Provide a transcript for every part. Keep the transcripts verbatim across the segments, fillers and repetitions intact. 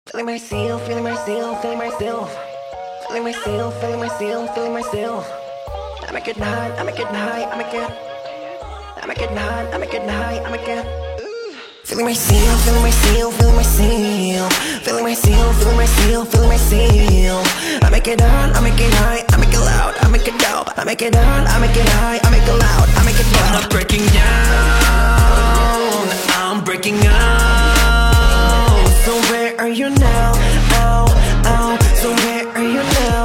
Feeling myself, feeling myself, feeling myself. Feeling myself, feeling myself, feeling myself. I'm a getting high, I'm a getting high, I'm a get. I'm a getting high, I'm a getting high, I'm a get. Feeling myself, feeling myself, feeling myself. Feeling myself, feeling myself, feeling myself. I make it on, I make it high, I make it loud, I make it dope. I make it on, I make it high, I make it loud, I make it dope. I'm not breaking down, I'm breaking out. So where are you now? Oh, oh, so where are you now?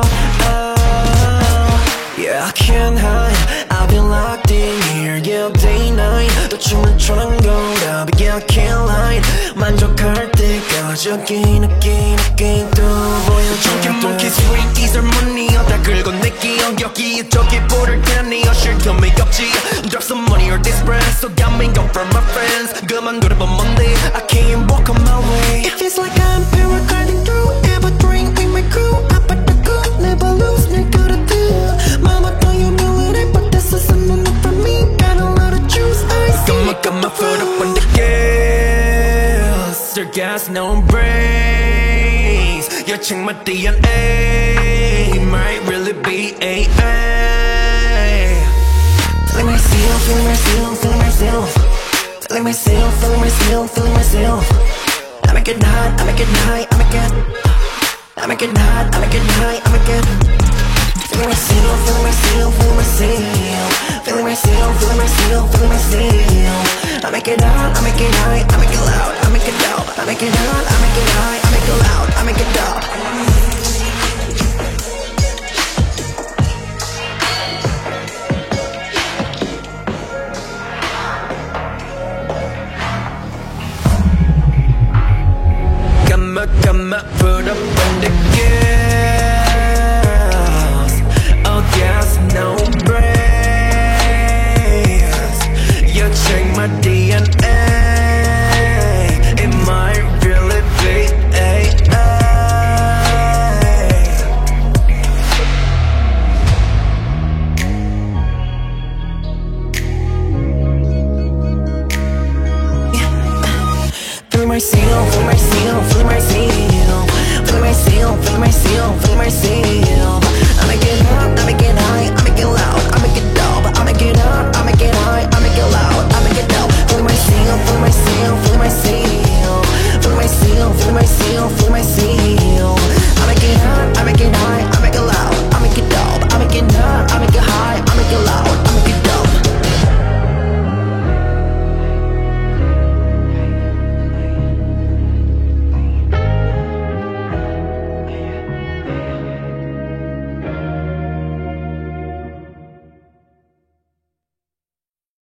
Oh, yeah, I can't hide, I've been locked in here, yeah, day, night. 또 춤을 추는 건가, but yeah, I can't lie. 만족할 때까지 again, again, again 또 보여줘. Drunken monkeys, sweet teaser, money 다 긁어 내 기억 여기 저기 부를 테니 어쩔 틈이 없지. Drop some money or this brand, so got me go for my friends. 그만 두려봐 Monday, I can't walk on my way. It feels like I'm paragliding through every drink with my crew. I put the good, never lose, 늘 그래도 Mama thought you knew it, but this isn't enough for me. Got a lot of juice, I see. Got my, got my foot up on the gas. Their gas, no brakes. You check my D N A, might really be A A. Feeling myself, feeling myself, feeling myself. Feeling myself, feeling myself, feeling myself. I make it hot, I make it high, I make it. I make it hot, I make it high, I make it. Feeling myself, feeling myself, feeling myself. Feeling myself, feeling myself, feeling myself. I make it hot, I make it high, I make it loud, I make it dope. I make it hot, I make it high, I make it loud, I make it dope. Got my, got my foot up